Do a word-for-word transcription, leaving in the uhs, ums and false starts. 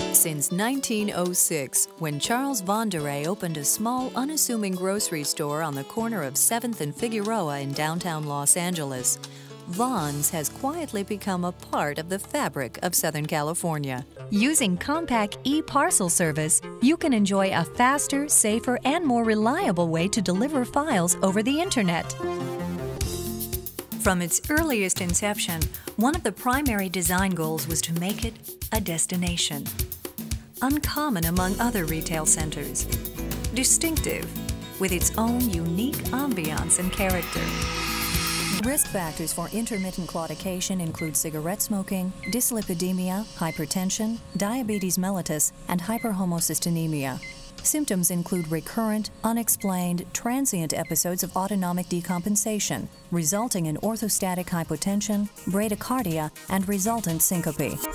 Since nineteen oh six, when Charles Vonderay opened a small, unassuming grocery store on the corner of seventh and Figueroa in downtown Los Angeles, Vons has quietly become a part of the fabric of Southern California. Using Compaq e-parcel service, you can enjoy a faster, safer, and more reliable way to deliver files over the internet. From its earliest inception, one of the primary design goals was to make it a destination. Uncommon among other retail centers. Distinctive, with its own unique ambiance and character. Risk factors for intermittent claudication include cigarette smoking, dyslipidemia, hypertension, diabetes mellitus, and hyperhomocystinemia. Symptoms include recurrent, unexplained, transient episodes of autonomic decompensation, resulting in orthostatic hypotension, bradycardia, and resultant syncope.